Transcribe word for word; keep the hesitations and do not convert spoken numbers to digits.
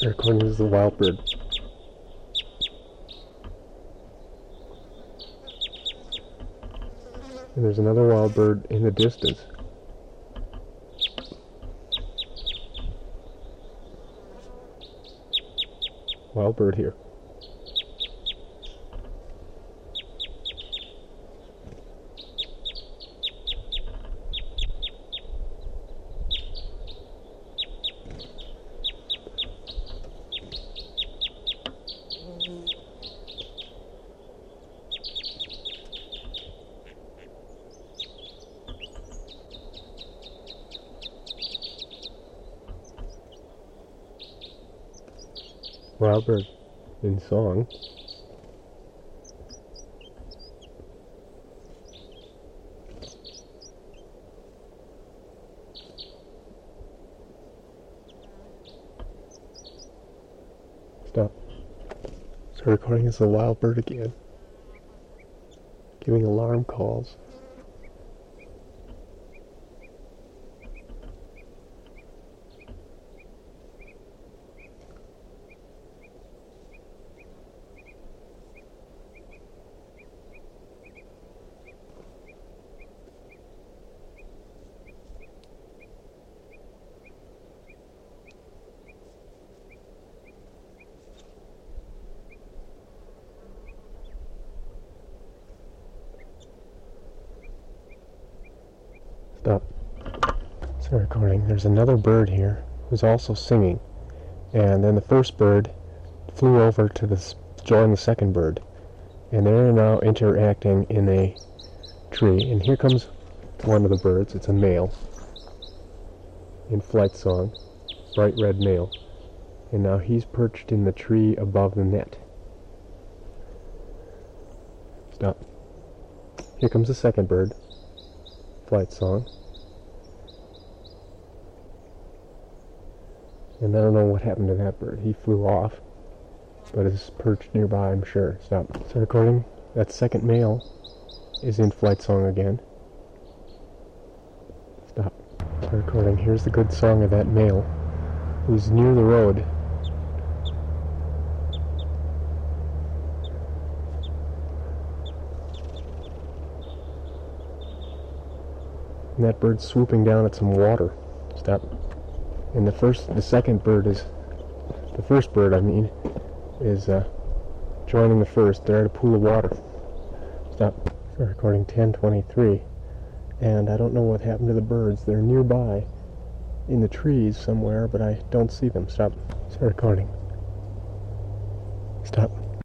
Start recording. This is the wild bird. And there's another wild bird in the distance. Wild bird here. Wild bird in song. Stop. Start recording as the wild bird again. Giving alarm calls. Stop. Start recording. There's another bird here who's also singing, and then the first bird flew over to this, join the second bird, and they're now interacting in a tree. And here comes one of the birds. It's a male in flight song, bright red male, and now he's perched in the tree above the net. Stop. Here comes the second bird. Flight song. And I don't know what happened to that bird. He flew off, but is perched nearby, I'm sure. Stop. Start recording. That second male is in flight song again. Stop. Start recording. Here's the good song of that male who's near the road. And that bird's swooping down at some water. Stop. And the first, the second bird is, the first bird, I mean, is uh, joining the first. They're at a pool of water. Stop. Start recording. ten twenty-three. And I don't know what happened to the birds. They're nearby in the trees somewhere, but I don't see them. Stop. Start recording. Stop.